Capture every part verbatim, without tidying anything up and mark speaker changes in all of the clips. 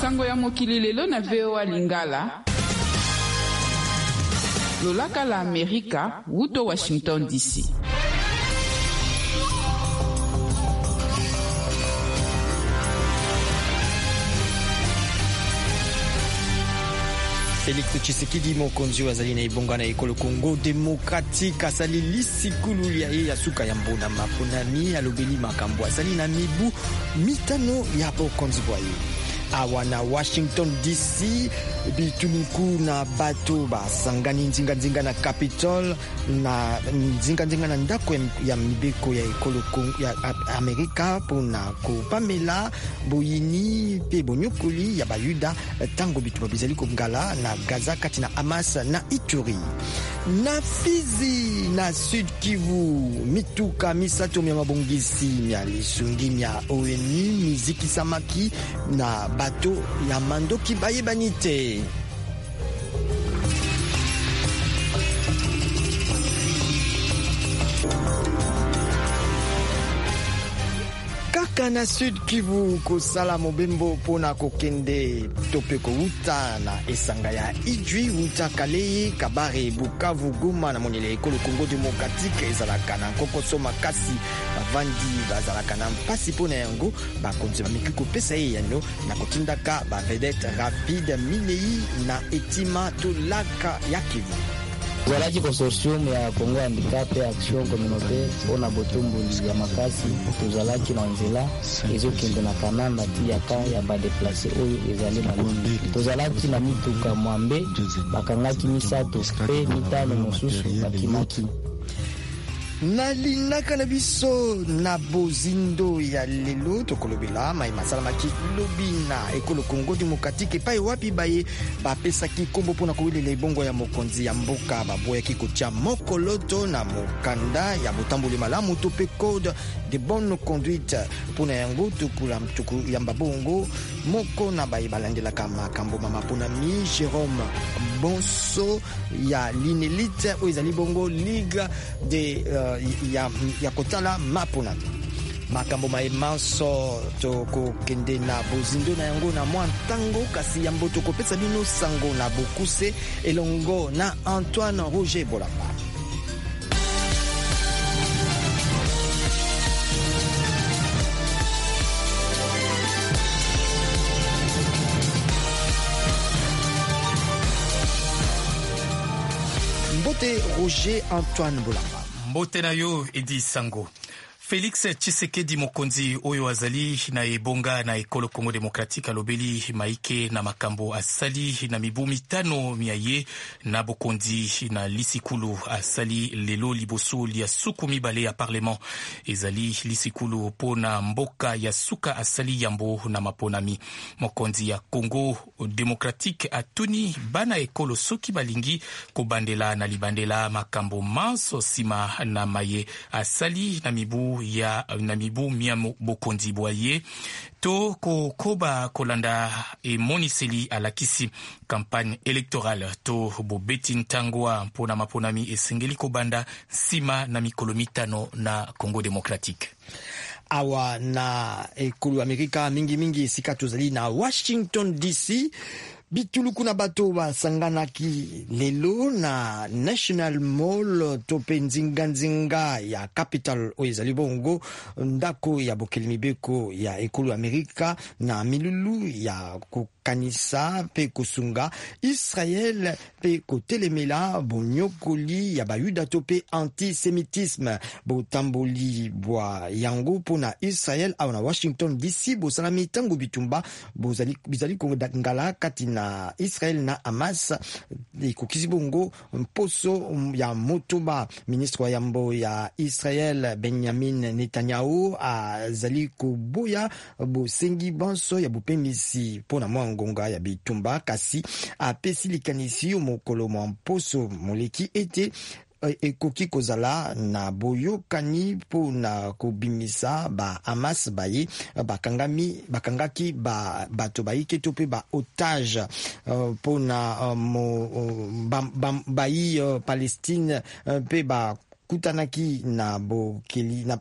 Speaker 1: Sango ya mokili lelo na V O A Lingala. Lolaka la Amerika, wuto Washington D C.
Speaker 2: Félix Tshisekedi mokonzi wazali na ibonga na ekolo Congo Démocratique asali lisikulu liaye ya suka ya mbona maponami alobeli makambo asali na mibu mitano ya bokonzi bwaye awa na Washington D C bituluku na bato basangani nzinga nzinga na Capitol na nzinga nzinga na ndako ya mibeko ya ekolo ya Amerika pona kopamela boyini pe bonyokoli ya bayuda tango bitu bizali ko ngala na Gaza kati na Hamas na Ituri na Fizi na Sud Kivu mituka misato mya mabongisi mya lisungi mya O N U miziki samaki na bato ya mandoki bayebanite. Kaka na Sud Kivu kosala mobembo pona kokende tope ko uta na esanga ya Ijwi uta Kalei Kabare Bukavu Goma na monele ekolo Congo Démocratique ezalaka na kokoso makasi bavandi bazalaka na mpasi pona yango bakonzi bamiki kopesa ye yano na kotindaka ba vedette rapide Milei na etima tolaka ya Kivu.
Speaker 3: Zalaki consortium ya Congo Handicap Action Communautaire ona botumbuli ya makasi tuzalaki na nzela ezokende na kanamba tiyaka ya ba déplacer oyo ezali malumbi tuzalaki na mituka mwambe bakangaki misato pe mitano mosusu bakimaki
Speaker 2: nalinaka na biso na bozindo ya lelo tokolobela mai masala maki lobi na ekolo Congo Démocratique pa wapi baye bapesaki kombo pona kowelela ibongo ya mokonzi ya mboka baboyaki kotia mokoloto na mokanda ya botamboli malamu to pe code de bonne conduite pona yango tukula mtuku ya mbabongo moko na baye balandelaka makambo mama pona mi Jérôme Bonso ya l'inélite oizali bongo ligue de uh, ya, ya kotala mapona makambo maemanso toko kende na bozindo na yango na mwa ntango kasi ya mboto kopesa bino sango na bokuse elongo na Antoine Roger Bolamba. Mbote Roger Antoine Bolamba.
Speaker 4: Mbote na yo Edi Sango. Félix Tshisekedi mokonzi oyo azali na ebonga na ekolo Congo Démocratique alobeli maike na makambo asali na mibu mitano miaye na bokonzi na lisikulu asali lelo liboso ya suku mibale ya parlement ezali lisikulu pona mboka ya suka asali yambo na maponami mokonzi ya Congo Démocratique atuni bana ekolo soki balingi kobandela na libandela makambo manso sima na maye asali na mibu ya na mibu mia bokonzi boye to ko koba kolanda e moniseli alakisi campagne électorale to bobeti ntangwa mpona maponami esengeli kobanda sima na mikolo mitano na Congo Démocratique.
Speaker 2: Awa na ekulu Amerika mingi mingi sika tozali na Washington D C bituluku na bato basanganaki lelo na National Mall tope nzinga nzinga ya Capital oyo ezali bongo ndako ya bokeli mibeko ya ekulu Amerika na milulu ya kukanisa pe kusunga Israel pe kotelemela bonyokoli ya bayuda tope antisemitisme botamboli bwa yango pona Israel awa na Washington D C bosalami tango bitumba bozali bizali ngala kati na Israel na Hamas ikokisi bongo mposo ya motoba ministre wa yambo ya Israel Benjamin Netanyahu azali koboya bosengi banso ya bopemisi pona mwangonga ya bitumba kasi apesi likanisi mokolo mwa mposo moleki ete ekoki kozala na boyokani po na kobimisa ba Hamas baye bakangami bakangaki ba bato bayike to pe ba otage uh, po na uh, mo, uh, ba, ba, bayi uh, Palestine uh, pe ba kutanaki na bokeli na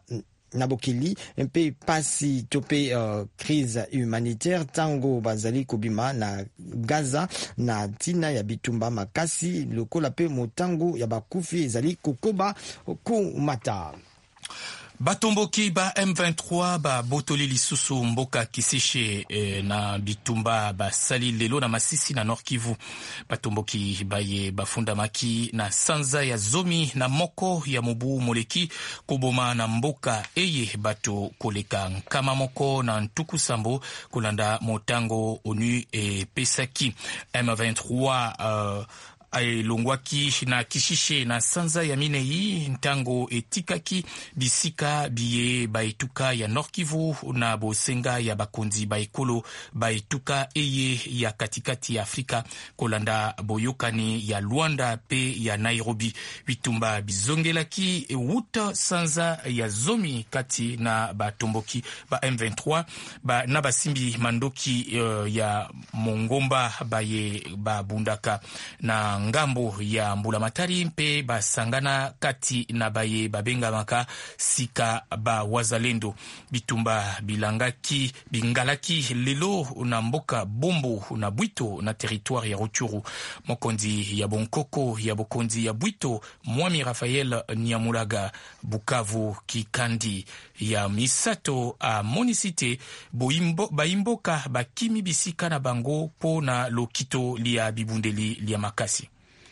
Speaker 2: nabokeli mpe pasi tope uh, crise humanitaire tango bazali kobima na Gaza na tina ya bitumba makasi lokola pe motango ya bakufi ezali kokoba kumata.
Speaker 4: Batomboki ba M vingt-trois ba botoli lisusu mboka kisishe eh, na bitumba ba sali lelo na Masisi na Nord Kivu. Batomboki baye bafunda maki na sanza ya zomi na moko ya mobu moleki koboma na mboka eye bato koleka nkama moko na ntuku sambo kolanda motango onu e pesaki. M vingt-trois uh, aelongwaki na kishishe na sanza ya minei ntango etikaki bisika biye baetuka ya Nord Kivu na bosenga ya bakonzi baekolo baetuka eye ya katikati ya Afrika kolanda boyokani ya Luanda pe ya Nairobi. Bitumba bizongelaki wuta sanza ya zomi kati na batomboki ba M vingt-trois ba na basimbi mandoki uh, ya Mongomba baye babundaka na ngambo ya Mbulamatari mpe basangana kati na baye babengamaka sika ba wazalendo. Bitumba bilangaki bingalaki lelo na mboka Bombo na Bwito na territoire ya Rutshuru. Mokonzi ya Bonkoko ya bokonzi ya Bwito Mwami Rafael Nyamulaga Bukavu Kikandi ya misato a monisite boimbo baimboka bakimi bisika na bango po na lokito lia bibundeli lia makasi.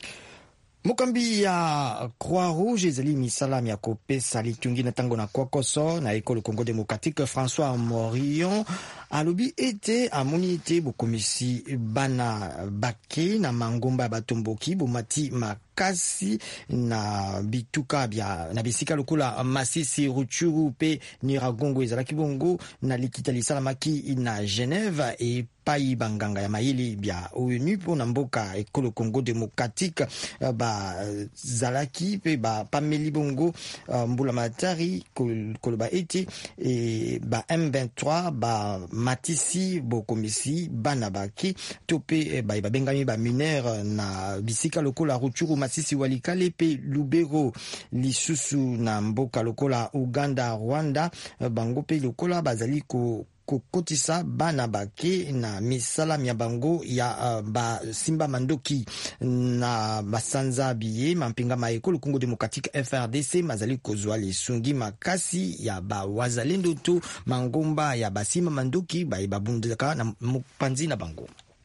Speaker 2: Mokambi ya Croix Rouge ezali misala ya kopesa litungi na tango na Kwakoso na ekolo Congo Démocratique. François Morillon alobi ete amoni ete bokomisi bana bake na mangomba batomboki bomati makasi na bituka bya na bisika lokola Masisi, Rutshuru pe Nyiragongo ezalaki bongo na likita lisalamaki na Genève e pai banganga ya mayili bya O N U po na mboka ekolo Congo Démocratique ba zalaki pe ba pameli bongo Mbulamatari koloba ete e ba M vingt-trois ba matisi bokomisi bana baki tope ba babengami ba mineur na bisika lokola Rutshuru, Masisi, Walikale pe Lubero lisusu na mboka lokola Uganda, Rwanda bango pe lokola bazali ko kokotisa bana bake na misala mya bango ya uh, ba simba mandoki na basanza biye mampinga maekolo Congo Démocratique F R D C mazali kozwa lisungi makasi ya ba wazalendo to mangomba ya basimba mandoki ba babundaka na mupanzi na bango.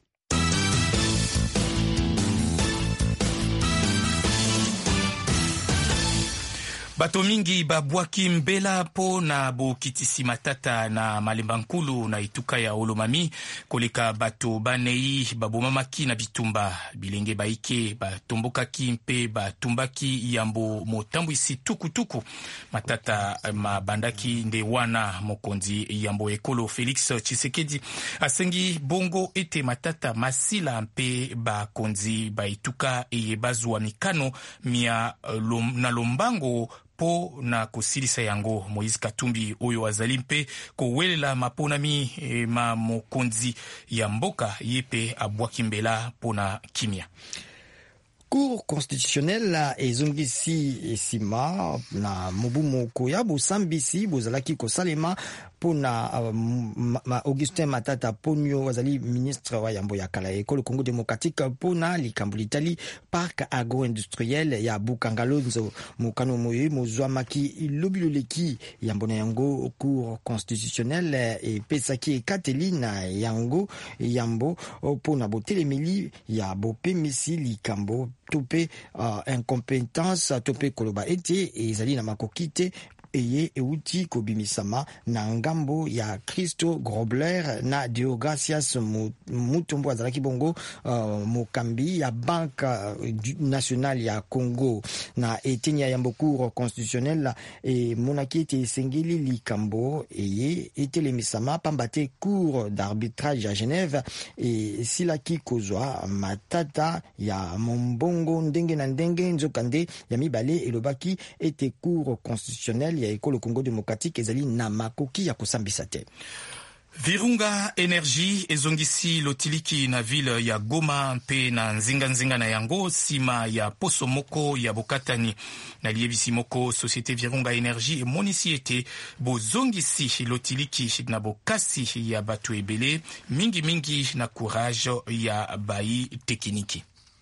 Speaker 4: Bato mingi babwaki mbela po na bokitisi matata na Malemba Nkulu na ituka ya Olomami koleka bato banei babomamaki na bitumba bilenge baike batombokaki mpe batumbaki yambo motambwisi tukutuku matata mabandaki nde wana mokonzi yambo ekolo Félix Tshisekedi asengi bongo ete matata masila mpe bakonzi baituka eye bazwa mikano mia lom, na lombango po na kusilisa yango. Moïse Katumbi oyo azali mpe kowelela maponami e, ma mokonzi ya mboka yepe abwaki mbela pona kimia.
Speaker 2: Cour constitutionnelle ezongisi esima na mobumo koya bosambisi bozalaki kosalema pona uh, ma Augustin Matata Ponyo wazali ministre wa yambo ya kala ekolo Congo Démocratique pona likambo litali parc agro-industriel ya Bukangalonzo mukano moye mozwamaki ilobiloleki yambo na yango Cour constitutionnelle e pesaki kateli na yango yambo pona botelemeli ya bopemisi likambo tope uh, incompétence tope koloba ete ezali na makokite eye euti kobimisama na ngambo ya Christo Grobler na Deogracias Mutombo azalaki bongo uh, mokambi ya Banque Nationale ya Congo na etenya ya Cour constitutionnelle e monaki ete esengeli likambo eye etelemisama pambate Cour d'arbitrage à Genève e silaki kozwa matata ya mombongo ndenge na ndenge nzokande ya mibale elobaki ete Cour constitutionnelle ya ekolo Congo Démocratique ezali na makoki ya kusambisa te.
Speaker 4: Virunga Energy ezongisi lotiliki na ville ya Goma mpe na nzinga nzinga na yango sima ya poso moko ya bokatani na liebisi moko Société Virunga Energy emonisi ete bozongisi lotiliki na bokasi ya bato ebele mingi mingi na courage ya bai tekniki.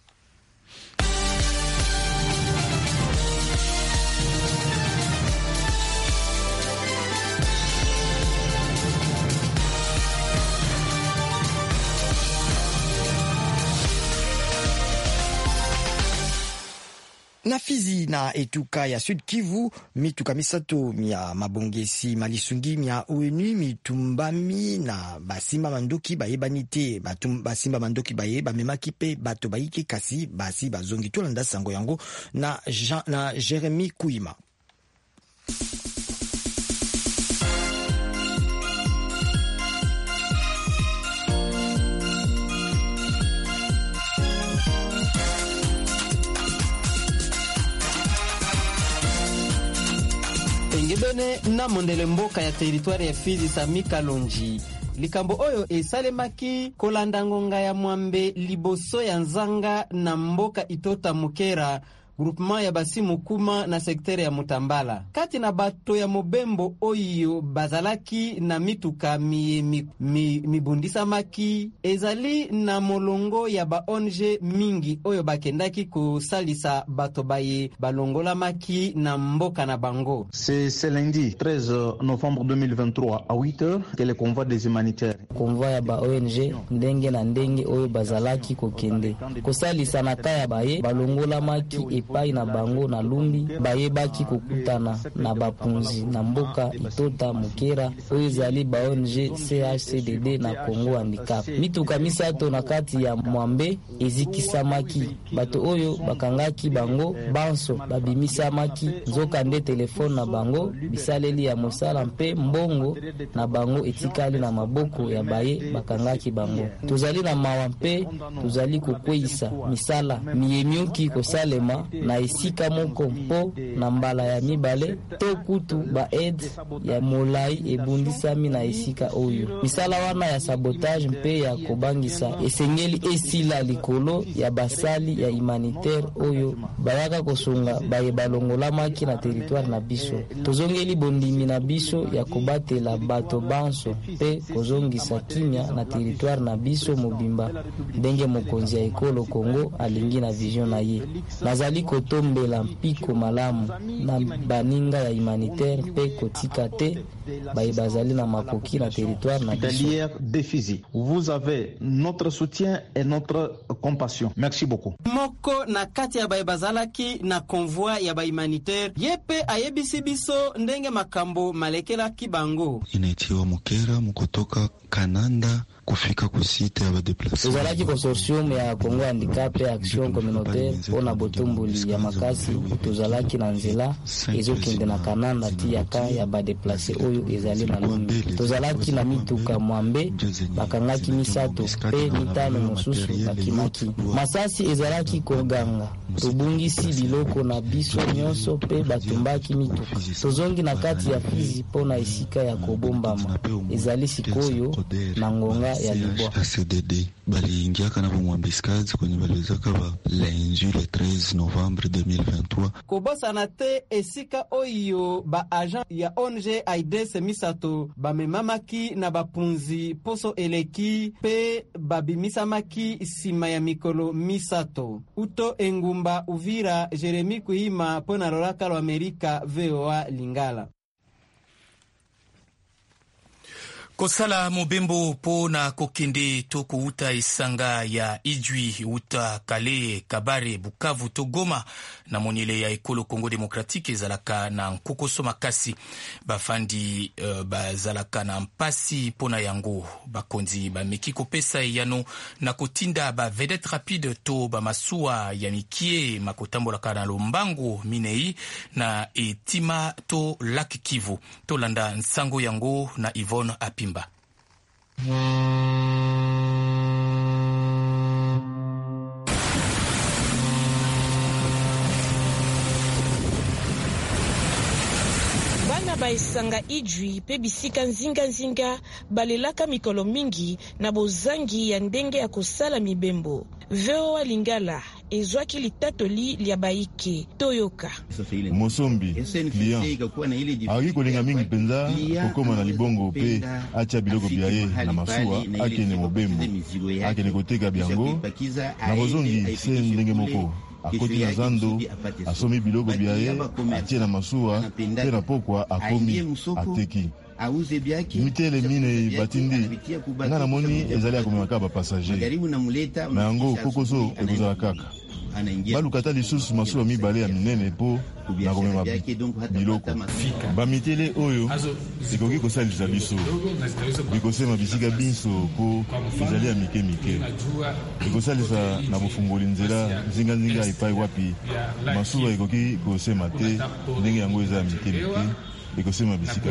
Speaker 2: Na Fizi na etuka ya Sud Kivu mituka misato mia mabongesi malisungi mia O N U mitumbami na basimba mandoki bayebani te basimba mandoki baye bamemaki pe bato bayiki kasi basi bazongi tolanda sango yango na, Jean, na Jeremy Kuima.
Speaker 5: Engebene na mondele mboka ya teritwari ya Fizi Sami Kalonji. Likambo oyo esalemaki kolanda ngonga ya mwambe liboso ya nzanga na mboka Itota Mukera, groupement ya Basimu Kuma na sektere ya Mutambala. Kati na bato ya mobembo oyo bazalaki na mituka mi, mi, mi, mibundisa maki ezali na molongo ya ba O N G mingi oyo bakendaki kosalisa bato baye balongola maki na mboka na bango.
Speaker 6: C'est ce lundi treize novembre deux mille vingt-trois à huit heures que le convoi des humanitaires.
Speaker 3: Convoi ya ba O N G ndenge na ndenge oyo bazalaki kokende kosalisa na kaya baye balongola maki epai na bango na Lumbi bayebaki kokutana na bapunzi na mboka Itota Mukera oyo ezali ba O N G C H C D D na Congo Handicap. Mituka misato na kati ya mwambe ezikisamaki bato oyo bakangaki bango banso babimisamaki nzoka nde telefone na bango bisaleli ya mosala mpe mbongo na bango etikali na maboko ya baye bakangaki bango. Tozali na mawa mpe tozali kokweisa misala miyemioki kosalema na esika moko mpo na mbala ya mibale to kutu ba aide ya molai ebundisami na esika oyo. Misala wana ya sabotage mpe ya kobangisa esengeli esila likolo ya basali ya humanitaire oyo bayaka kosunga baye balongolamaki na territoire na biso. Tozongeli bondimi na biso ya kobatela bato banso mpe kozongisa kimia na territoire na biso mobimba ndenge mokonzi ya ekolo Kongo alingi na vision na ye. Nazali kotombela mpiko malamu na baninga ya humanitaire mpe kotika te baye bazali na makoki na territoire na biso.
Speaker 6: Vous avez notre soutien et notre compassion. Merci beaucoup.
Speaker 5: Moko na kati ya baye bazalaki na convoi ya ba humanitaire yepe ayebisi biso ndenge makambo malekela kibango.
Speaker 7: Inaitiwa Mukera mukotoka Kananda kufika kusite ya badeplase.
Speaker 3: Tuzalaki consortium ya Congo Handicap et Action Communautaire pona botumbuli ya makasi tuzalaki na nzela ezokende na Kananda tiaka ya badeplase oyo ezali na Lumbi. Tuzalaki na mituka mwambe bakangaki misato pe mitano mosusu bakimaki. Masasi ezalaki koganga tubungisi biloko na biso nyonso pe batumbaki mituka. Tozongi na kati ya Fizi pona esika ya kobombama ezali sikoyo na ngonga ya Libwa.
Speaker 7: C D D baliingia kana bomwambiskazi kwenye baliwezaka ba lundi le treize novembre deux mille vingt-trois.
Speaker 5: Kobosa na te esika oyo ba agent ya O N G A I D S misato bamemamaki na bapunzi poso eleki pe babimisamaki sima ya mikolo misato. Uto Engumba Uvira, Jeremy Kuima pona Loraka lo Amerika V O A Lingala.
Speaker 4: Kosala mobembo po na kokende to kuuta isanga ya Ijwi, uta Kale, Kabare, Bukavu to Goma na monile ya ekolo Congo Demokratike ezalaka na nkokoso makasi bafandi uh, bazalaka na mpasi pona yango bakonzi bameki kopesa yano na kotinda ba vedette rapide to ba masuwa ya mikie makotambolaka na lombango minei na etima to Lac Kivu. To landa nsango yango na Yvonne Apimba.
Speaker 8: Bana baisanga Idjwi pe bisika nzinga nzinga balelaka mikolo mingi na bozangi ya ndenge ya kosala mibembo. V O A Lingala ezwaki litatoli lia baike toyoka.
Speaker 9: Mosombi client aki kolinga mingi penza kokoma na libongo pe atia biloko biaye na masuwa akene mobembo akene koteka biango na bozongi se ndenge moko akoti na zando asomi biloko biaye atie na masuwa pe na pokwa akomi ateki mitele mine batindi nga na moni ezali akomemaka bapasager na yango kokoso ekozala kaka balukata lisusu masuwa mibale ya minene po na komema biloko bamitele oyo ekoki kosalisa biso bikosema bisika biso po ezali ya mike mike ekosalisa na bofungoli nzela nzinga-nzinga epai wapi masuwa ekoki kosema te ndenge yango eza ya mike mike ekosema bisika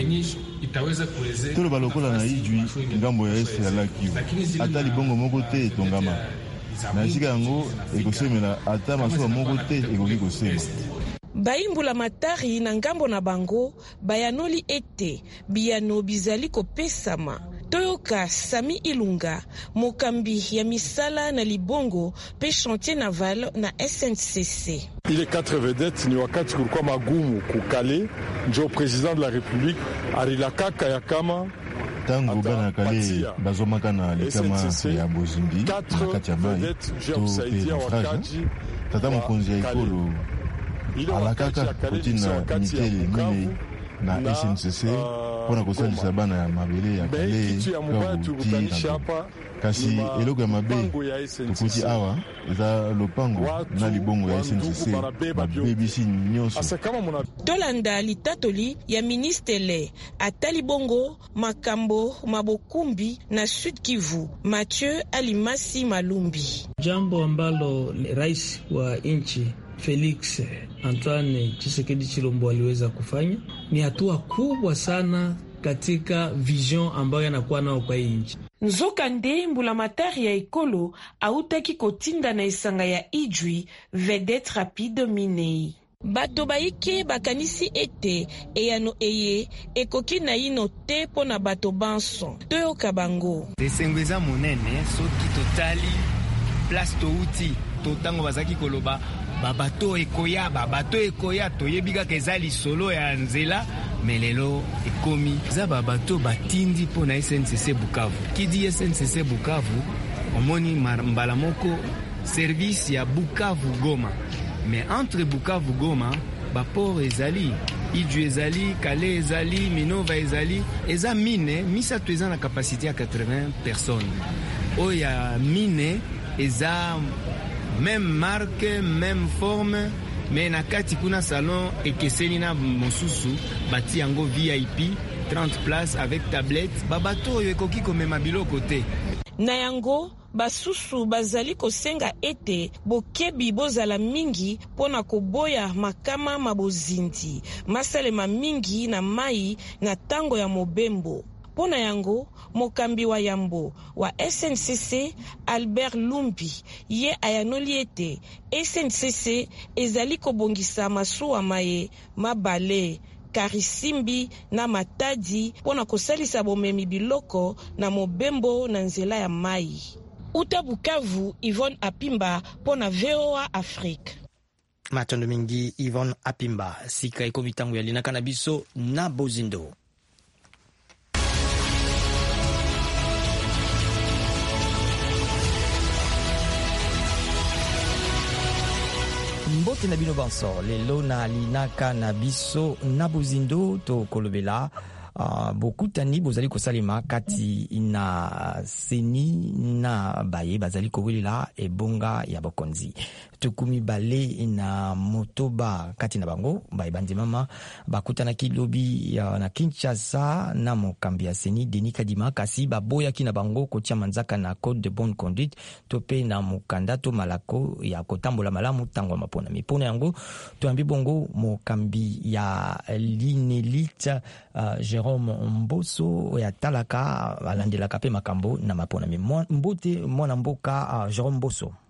Speaker 9: toloba lokola na Idjwi ngambo ya este ya Lakivu ata libongo moko te etongama na esika yango ekosemela ata masuwa moko te ekoki kosema.
Speaker 8: Baimbula matari na ngambo na bango bayanoli ete biyano bizali kopesama. Toyoka Sami Ilunga, mokambi ya misala na libongo pe chantier naval na S N C C.
Speaker 10: Ile quatre vedettes ni wakati kulikuwa magumu kukale njo president de la République arilakaka ya kama
Speaker 9: tango bana kale bazomaka na likama ya bozimbi na kati ya mai to pe naufrage tata mokonzi ya ekolo alakaka kotina mitele mine na S N C C mpona kosalisa bana ya mabele ya kale kabuti na kasi eloko ya mabe tokuti awa eza lopango na libongo ya S N C C babebisi nyonso.
Speaker 8: Tolanda litatoli ya ministele ata libongo makambo mabokumbi na Sud Kivu Mathieu Alimasi Malumbi.
Speaker 11: Jambo ambalo rais wa nchi Felix Antoine Tshisekedi Chilombo aliweza kufanya ni hatua kubwa sana katika vision ambayo anakuwa nao kwa nchi.
Speaker 8: Nzoka nde mbula matari ya ekolo autaki kotinda na esanga ya Idjwi vedette rapide minei. Bato baike bakanisi ete eyano eye ekoki na ino te pona bato banso. Toyoka bango.
Speaker 12: Desengweza monene soki totali place touti totango bazaki koloba babato ekoya babato ekoya toyebika kezali solo ya nzela melelo ekomi za babato batindi po na S N C C Bukavu. Kidi S N C C Bukavu omoni mbala moko service ya Bukavu Goma, mais entre Bukavu Goma baport ezali Idjwi ezali Kale ezali Minova ezali eza mine misato eza na capacité ya quatre-vingts personnes oya mine eza même marque, même forme, mais na kati kuna salon ekeseni na mosusu bati yango V I P trente places avec tablette babato oyo ekoki komema biloko te.
Speaker 8: Na yango basusu bazali kosenga ete bokebi bozala mingi pona koboya makama mabozindi masalema mingi na mai na tango ya mobembo. Pona yango mokambi wa yambo wa S N C C Albert Lumbi ye ayanoli ete S N C C ezali kobongisa masuwa maye mabale Karisimbi na Matadi pona kosalisa bomemi biloko na mobembo na nzela ya mai. Uta Bukavu, Yvonne Apimba pona V O A Afrique.
Speaker 2: Matondo mingi Yvonne Apimba sika ekomi tangu ya linaka na biso na bozindo. Mbote na bino banso lelo na linaka na biso na bozindo to kolobela uh, bokutani bozali kosalema kati na seni na baye bazali kowelela ebonga ya bokonzi tukumi bale na motoba kati na bango baye bandi mama bakutana kilobi ya na Kinshasa na mokambi ya seni Denis Kadima kasi baboya kina bango kotia manzaka na code de bonne conduite tope na mukanda to malako ya kotambola malamu tango mapona mipona yango toambi bongo mokambi ya Linelite uh, Jérôme Mboso ya talaka alandelaka pe makambo na mapona mbote mwana mboka uh, Jérôme Mboso.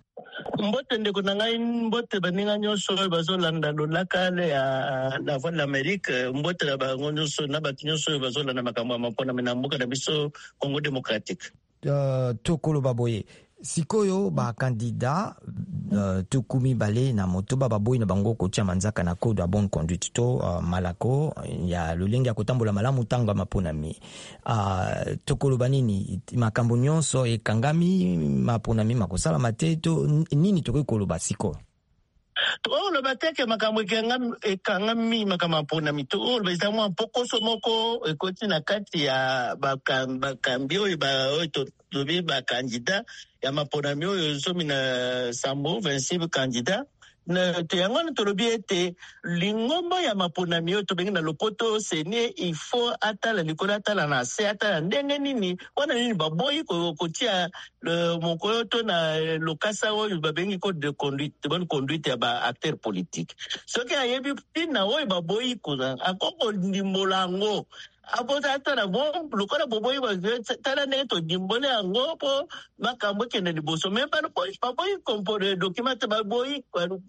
Speaker 13: mbote ndeko na ngai mbote baninga nyonso oyo bazolanda lolakale ya la voix de l'Amérique mbote na bango nyonso na bato nyonso oyo bazolanda makambo ya maponami na mboka na biso Congo démocratique.
Speaker 2: Uh, tokoloba boye sikoyo bakandida uh, tukumi bale na motoba baboyi na bango kotia manzaka na code ya bonne conduite to uh, malako ya lolenge ya kotambola malamu tanga maponami uh, tokoloba nini makambo nyonso ekangami maponami makosala mateto nini tokoloba sikoyo
Speaker 13: tokoloba teke makambo ekangami makambo maponami tokoloba eza mwa pokoso moko ekoti na kati ya bakambi oyo tobi bakandida ya maponami oyo zomi na sambo vingt-six kandida na te yango na tolobi ete lingombo ya maponami oyo tobengi na lopoto senie il faut atala likolo atala na se atala ndenge nini wana nini baboyi kotia mokolo to na lokasa oyo babengi code de conduite de bonne conduite ya ba acteur politique soki ayebi tina oyo baboyi koza akoko ndimbola yango apota atala bon lokola boboyi tala ndenge todimbole yango po makambo ekende liboso me baboyi kompone document baboyi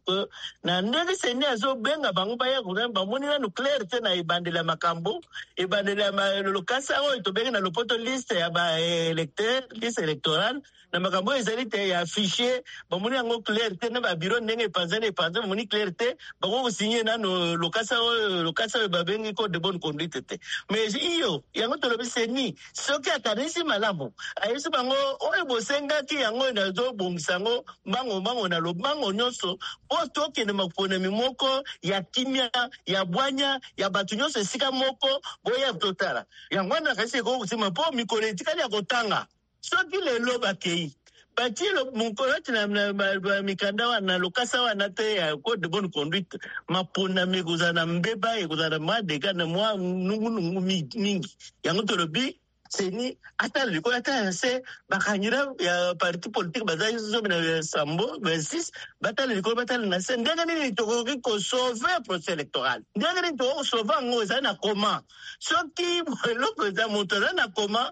Speaker 13: na ndenge seni azobenga bango baya bamoni nanu claire te na ebandeli ya makambo ebandeli ya lokasa oyo tobengi na lopoto liste ya baélecteur liste électorale na makambo oyo ezali te ya fichier bamoni yango claire te na babiro ndenge epanzani epanze bamoni claire te bango kosinye nano lokasa oyo lokasa oyo babengi code de bonne conduite te mais iyo yango tolobi seni soki akanisi malamu ayebisi bango oyo bosengaki yango nazobongisa yango mbango mbango na lobango nyonso po tokende maponami moko ya kimia ya bwanya ya bato nyonso esika moko boya totala yango wana kasi ekokosima po mikolo etikali ya kotanga soki lelo bakei bati mokolo ati na mikanda wana lokasa wana te ya code de bonne conduite maponami ekozala na mbeba ekozala na mwa dega na mwa nungunungu mingi yango tolobi seni atala likolo atala se bakandida ya parti politique bazali zomi na sambo vingt-six batala likolo batala na se ndenge nini tokoki kosauve procès électoral ndenge nini tokoki kosauve yango ezali na koma soki eloko eza moto azali na koma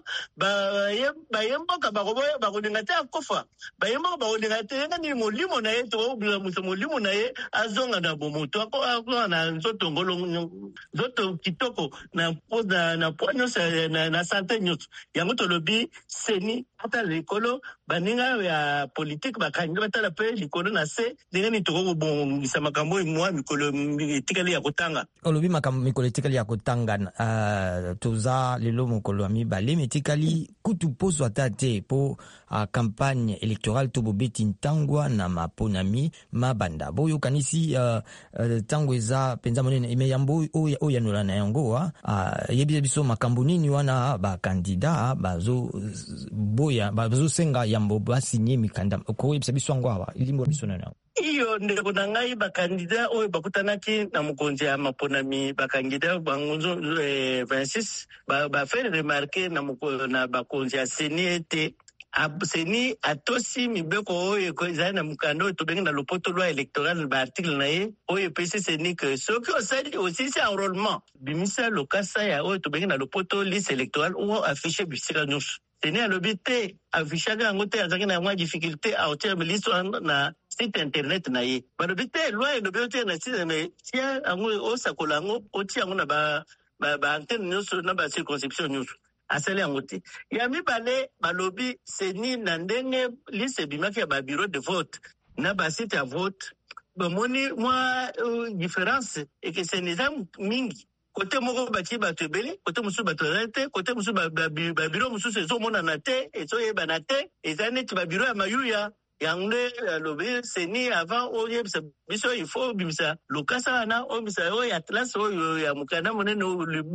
Speaker 13: bayemboka bakolinga te akofa bayemboka bakolinga te ndenge nini molimo na ye tokobulamusa molimo na ye azonga na bomoto akoa na nzoto ngolo nzoto kitoko na poa nyonso na sante nyonso yango tolobi seni atala likolo baninga ya politique bakandida batala pe likolo na se ndenge nini tokobongisa makambo oyo mwa mikolo etikali ya kotanga
Speaker 2: olobi makambo mikolo etikali ya kotanga uh, toza lelo mokolo ya mibale metikali kutu poso ata te po uh, campagne électorale to bobeti ntangwa na maponami mabanda boyo kanisi uh, uh, tango eza penza monene ime yambo oyo yanola na yango uh, yebi biso makambo nini wana bakandida bazo boya bazo senga yambo basinye mikanda ko yebisa biso ngo awa ilimbo biso na
Speaker 13: iyo ndeko na ngai bakandida oyo bakutanaki na mokonzi ya maponami bakandida bangonzo vingt-six ba faire remarquer na moko na bakonzi ya seni ete seni atosi mibeko oyo ezali na mokanda oyo tobengi na lopoto loi électorale ba article na ye oyo epesi seni ke soki osali osisi enrôlement bimisa lokasa ya oyo tobengi na lopoto liste électorale oyo affiche bisika nyonso seni alobi te affichaka yango te azalaki na mwa difficulté a otia liste na site internet na ye balobi te loi elobi otia na site me tia yango osakola yango otia yango na ba antenne nyonso na ba circonscription nyonso asali yango te ya mibale balobi seni na ndenge liste ebimaki ya babiro de vote na basite ya vote bamoni mwa différence ekeseni eza mingi kote moko batie bato ebele kote mosusu bato ezali te kote mosusu babiro mosusu ezomonana te ezoyebana te eza neti babiro ya mayuya yango nde alobi seni avant oyebisa biso il faut bimisa lokasa wana oyebisa oyo atlas oyo ya mokanda monene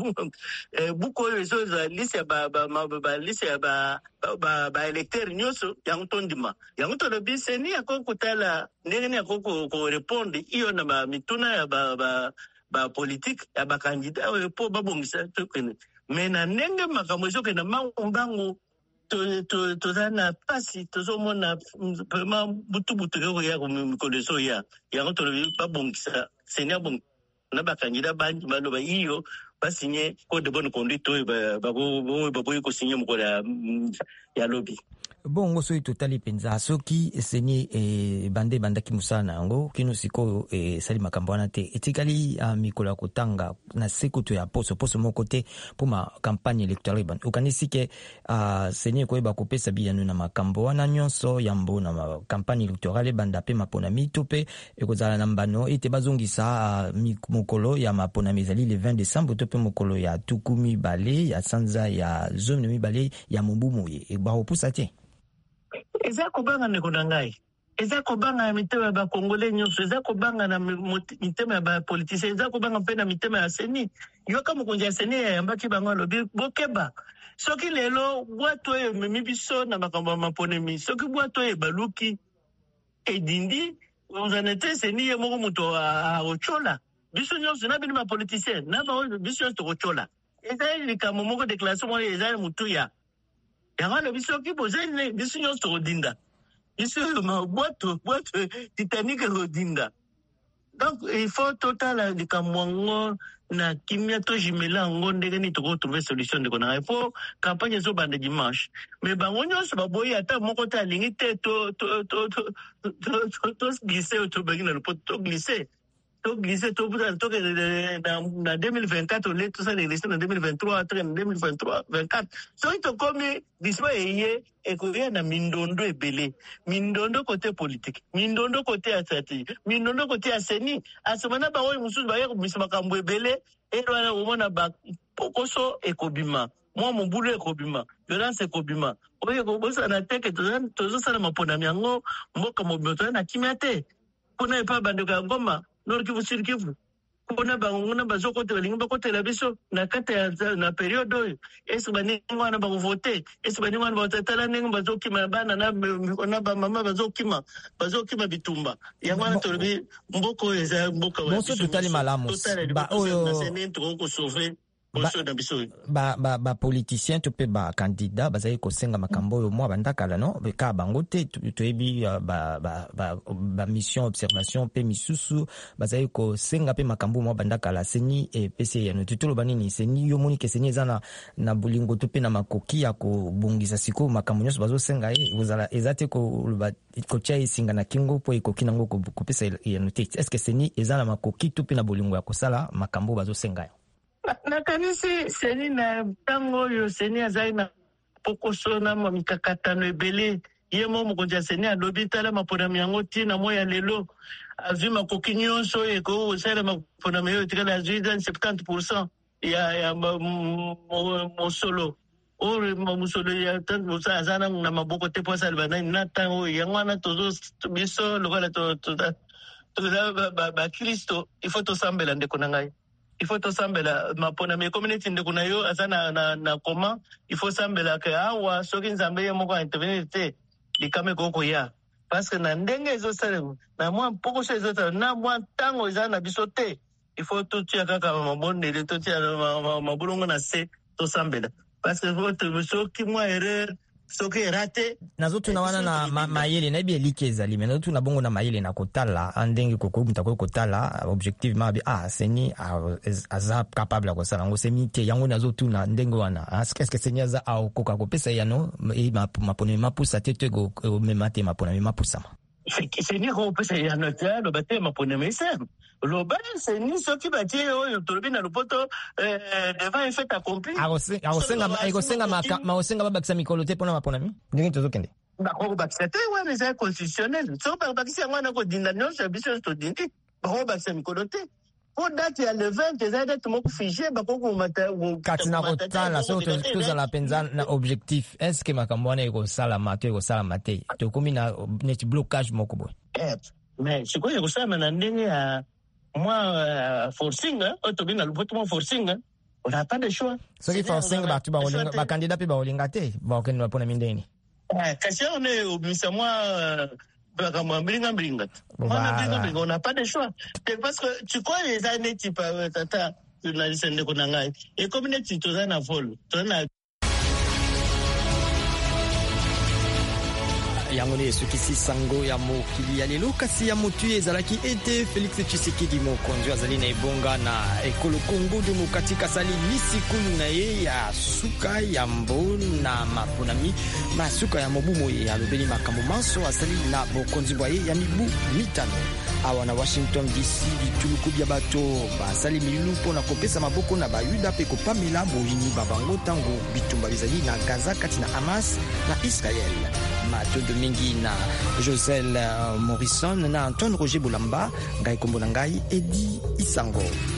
Speaker 13: buku oyo ezoza liste ya baliste ya baélecteur nyonso yango tondima yango tolobi seni akoki kotala ndenge nini akoki korépondre iyo na bamituna ya bapolitique ya bakandida oyo mpo babongisa tokende me na ndenge makambo ezokende mbango toza na pasi tozomona vraiment butubutu okoya mikolo ezoya yango tolobi babongisa seni abongisa na bakandida bangi baloba iyo basinye code de bonne conduite oyo baboyi kosinye mokolo ya lobi
Speaker 2: bongo so totali penza soki seni e bande bandaki musana yango kino siko e sali makambo wana te etikali uh, mikolo kotanga na sekuto ya poso poso moko te poma campagne électorale ban okanisi ke uh, seni ko ba kopesa biyanu na makambo wana nyonso yambo na campagne électorale banda pe mapona mitope ekozala na mbano ete bazongisa uh, mokolo ya mapona mezali le vingt décembre to pe mokolo ya tukumi bale ya sanza ya zone mi bale ya mumbumu ye e ba opusa te
Speaker 13: eza kobanga ndeko na ngai eza kobanga na mitema ya bakongole nyonso eza kobanga na mitema ya bapolitisien eza kobanga mpe na mitema ya seni yoka mokonzi ya seni yayambaki bango alobi bokeba soki lelo bwato oyo ememi biso na makambo ya maponemi soki bwato oyo ebaluki edindi ozana te seni ye moko moto aochola biso nyonso na bino bapolitisien na bango biso nyonso tokochola eza likambo moko déclaration moko eza motuya yango alobi soki bozali biso nyonso tokodinda biso oyo mabwato bwato Titanic ekodinda donc il faut totala likambo yango na kimia tojimela yango ndenge nini tokotrouve solution ndeko na ngai po campagne ezobanda dimanche mais bango nyonso baboyi ata moko te alingi te toglisse oyo tobengi na lopoto toglisse toglisse toke na deux mille vingt-quatre ole tosala élection na deux mille vingt-trois tre na deux mille vingt-trois vingt-quatre soki tokomi dispo eye ekoya na mindondo ebele mindondo kote politique mindondo kote ya stratégie mindondo kote ya seni asemana bango oyo mosusu baya komisa makambo ebele ewana omona bapokoso ekobima mwa mobulu ekobima violence ekobima oyo ekobosana teke tozosala maponami yango mboka mobima toza na kimia te mpona epa bandeko ya Goma Nord Kivu Sud Kivu kuna bango na bazokota balingi bakotela biso na kata ya na periode oyo esi baningi wana bakovote esi baningi wana batatala ndenge bazokima bana na na bamama bazokima bazokima bitumba yango wana tolobi mboko oyo eza mboka wa
Speaker 2: biso totali malamu ba oyo
Speaker 13: tokosauve
Speaker 2: ba ba ba politicien to pe ba candidat bazali kosenga makambo yo mwa bandakala no beka bango te toyebi ba ba ba mission observation pe misusu bazali kosenga pe makambo mwa bandakala seni e pese ya no tutolo banini seni yo moni ke seni ezana na bulingo to pe na makoki ya ko bongisa siko makambo nyonso bazosenga e uzala ezate ko ko chai singa na kingo po ikoki nango ko pesa ya no te est-ce que seni ezana makoki to pe na bulingo ya kosala makambo bazosenga
Speaker 13: nakanisi seni na ntango oyo seni azali na pokoso na mikakatano ebele ye mo mokonzi ya seni alobi tala maponami yango ntina mo ya lelo azwi makoki nyonso oyo ekosala maponami oyo etikala azwi septante pourcent ya mosolo oyo mosolo ya aza na maboko te po asala banani na ntango oyo yango wana tozo biso lokola toza bakristo il faut tosambela ndeko na ngai il faut tosambela mapona me community ndeko na yo aza na na, na koma il faut sambela ke awa soki nzambe ye moko intervenir te likame koko ya parce que na ndenge ezosala na mwa mpoko so ezosala na mwa ntango eza na biso te il faut totia kaka mabondele totia mabulongo na se tosambela parce que soki mwa erreur soki erate
Speaker 2: nazo tunawana na ma, mayele na bie likeza lime nazo tuna bongo na mayele na kotala andenge koko mutako kotala objectivement bi ah seni aza capable ko sala ngo semite yango nazo tuna ndenge wana est-ce que seni aza au koka ko pesa yano e mapone mapusa tete go memate mapona mapusa
Speaker 13: seni ko pesa yano ta lo bate mapone mesa lo ba seni soki batie oyo tolobi na lopoto eh devant un fait accompli
Speaker 2: agosenga agosenga maka maosenga babakisa mikolo te pona mapona mi ndenge tozokende
Speaker 13: bako bakisa te wana eza constitutionnel so bakisa ngwana ko dinda nyonso biso to dindi bako bakisa mikolo te po date ya le vingt eza date moko figé bako ko mata
Speaker 2: kati na kotala so tozala penza na objectif est-ce que makambo wana eko sala mato eko sala mate to komi na net blocage moko boy
Speaker 13: eh mais siko eko sala na ndenge ya moi forcing hein to bina lopoto mo forcing hein on n'a pas de choix
Speaker 2: so ki forcing ba tu ba olinga ba candidat pe ba olinga te ba okeni ba pona mindeni
Speaker 13: eh kasi on est obligé moi ba kama mbinga mbinga on n'a pas de choix parce que tu crois les années type tata journaliste ndeko na ngai et community to za na vol to na
Speaker 2: Yangone sukisi sango ya mokili ya lelo kasi ya motu ezalaki ete Félix Tshisekedi mokonzi azali na ebonga na ekolo Congo Démocratique asali lisikulu na ye ya suka ya mbo na maponami masuka ya mobumo ye alobeli makambo manso asali na bokonzi bwa ye ya mibu mitano awa na Washington D C bituluku bya bato basali milulu mpona kopesa maboko na bayuda pe kopamela boyini babango tango bitumba bizali na Gaza kati na Hamas na Israel. Matondo mingi na Josel Morrison na Antoine Roger Boulamba ngai kombo na ngai Edi Isango.